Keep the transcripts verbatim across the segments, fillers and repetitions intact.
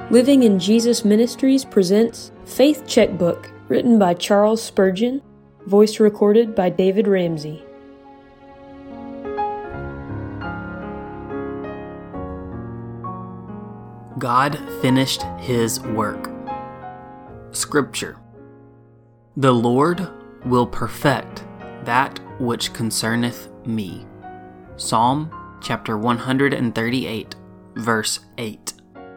Living in Jesus Ministries presents Faith Checkbook, written by Charles Spurgeon, voice recorded by David Ramsey. God finished His work. Scripture. The Lord will perfect that which concerneth me. Psalm chapter one hundred thirty-eight, verse eight.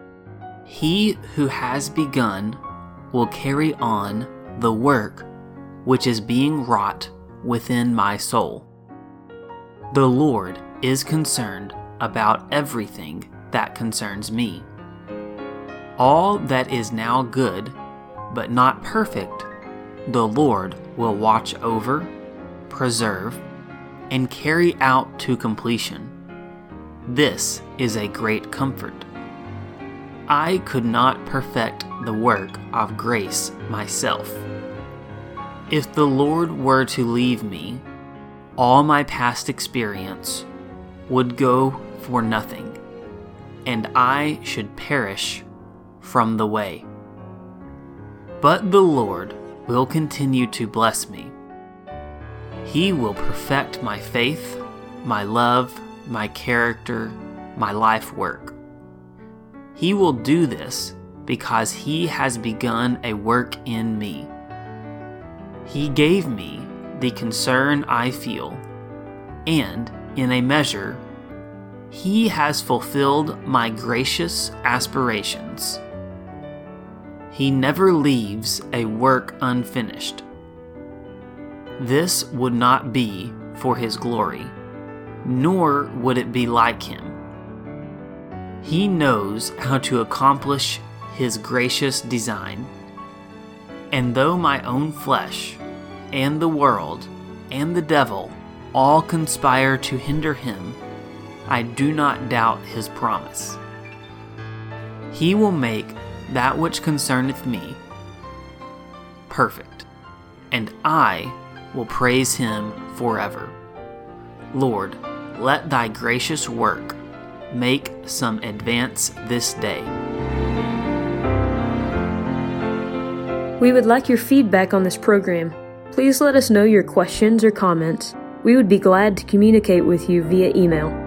He who has begun will carry on the work which is being wrought within my soul. The Lord is concerned about everything that concerns me. All that is now good, but not perfect, the Lord will watch over, preserve, and carry out to completion. This is a great comfort. I could not perfect the work of grace myself. If the Lord were to leave me, all my past experience would go for nothing, and I should perish from the way. But the Lord will continue to bless me. He will perfect my faith, my love, my character, my life work. He will do this because He has begun a work in me. He gave me the concern I feel, and in a measure, He has fulfilled my gracious aspirations. He never leaves a work unfinished. This would not be for His glory, nor would it be like Him. He knows how to accomplish His gracious design. And though my own flesh, and the world, and the devil all conspire to hinder Him, I do not doubt His promise. He will make that which concerneth me perfect, and I will praise Him forever. Lord, let Thy gracious work make some advance this day. We would like your feedback on this program. Please let us know your questions or comments. We would be glad to communicate with you via email.